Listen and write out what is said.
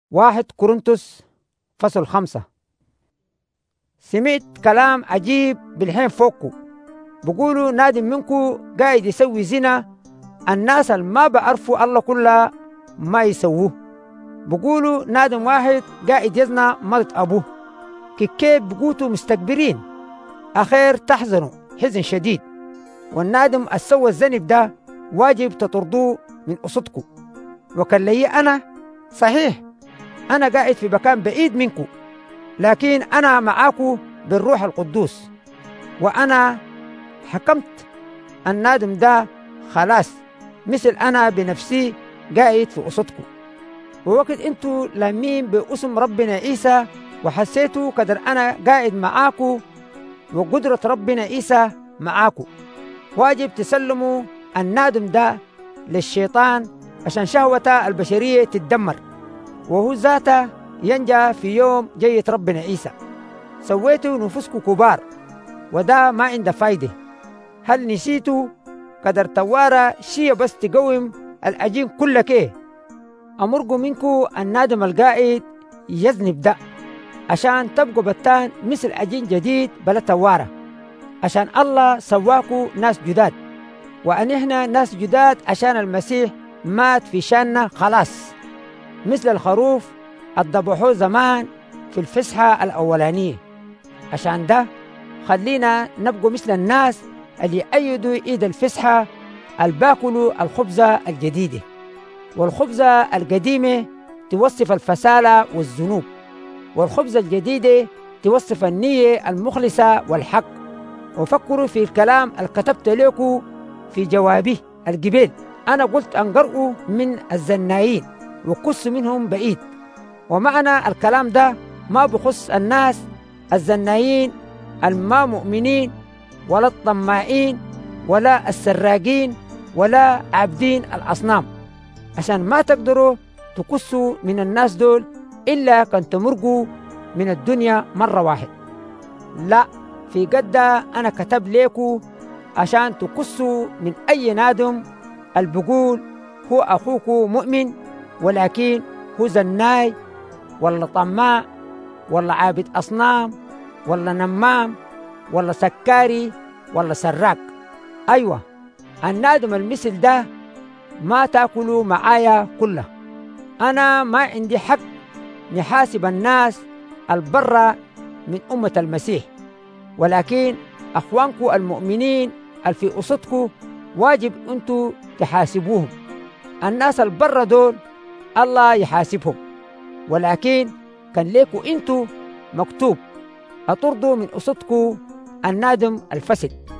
واحد كورنثوس فصل 5. سمعت كلام عجيب بالحين فوقكم، بقولوا نادم منكم قاعد يسوي زنا. الناس اللي ما بعرفوا الله كلها ما يسووه. بقولوا نادم واحد قاعد يزنى مرت أبوه. كيف بقوتوا مستكبرين؟ أخير تحزنوا حزن شديد. والنادم السوى الذنب ده واجب تطردوه من أصدكم. وكان لي أنا صحيح أنا قاعد في مكان بعيد منكم، لكن أنا معاكم بالروح القدوس، وأنا حكمت النادم ده خلاص مثل أنا بنفسي قاعد في وسطكم. ووقت أنتوا لامين باسم ربنا عيسى وحسيتوا قدر أنا قاعد معاكم وقدرة ربنا عيسى معاكم، واجب تسلموا النادم ده للشيطان عشان شهوة البشرية تتدمر، وهو ذاته ينجى في يوم جية ربنا عيسى. سويتوا نفوسكم كبار وده ما عنده فايدة. هل نسيتوا قدر توارى شيء بس تقوم الأجين كلك إيه؟ أمرقوا منكم النادم القائد يذنب ده عشان تبقوا بتان مثل أجين جديد بلا توارى، عشان الله سواكوا ناس جداد، وأن إحنا ناس جداد عشان المسيح مات في شاننا خلاص، مثل الخروف الذبحوه زمان في الفسحة الأولانية. عشان ده خلينا نبقوا مثل الناس اللي يأيدوا إيد الفسحة اللي باكلوا الخبزة الجديدة، والخبزة القديمة توصف الفسالة والذنوب، والخبزة الجديدة توصف النية المخلصة والحق. وفكروا في الكلام اللي كتبت لكم في جوابي القبيل. أنا قلت أنقرأوا من الزنايين وقص منهم بعيد، ومعنى الكلام ده ما بخص الناس الزنايين الما مؤمنين ولا الطماعين ولا السراقين ولا عابدين الأصنام، عشان ما تقدروا تقصوا من الناس دول إلا كان تمرقوا من الدنيا مرة واحد. لا، في قد أنا كتب لكم عشان تقصوا من أي نادم البقول هو أخوكم مؤمن ولكن هو زناي ولا طماع ولا عابد أصنام ولا نمام ولا سكاري ولا سراق. أيوة، النادم المثل ده ما تأكلوا معايا كله. أنا ما عندي حق نحاسب الناس البرة من أمة المسيح، ولكن أخوانكم المؤمنين في وسطكم واجب أنتوا تحاسبوهم. الناس البرة دول الله يحاسبهم، ولكن كان ليكوا أنتوا مكتوب أطردوا من وسطكم النادم الفسد.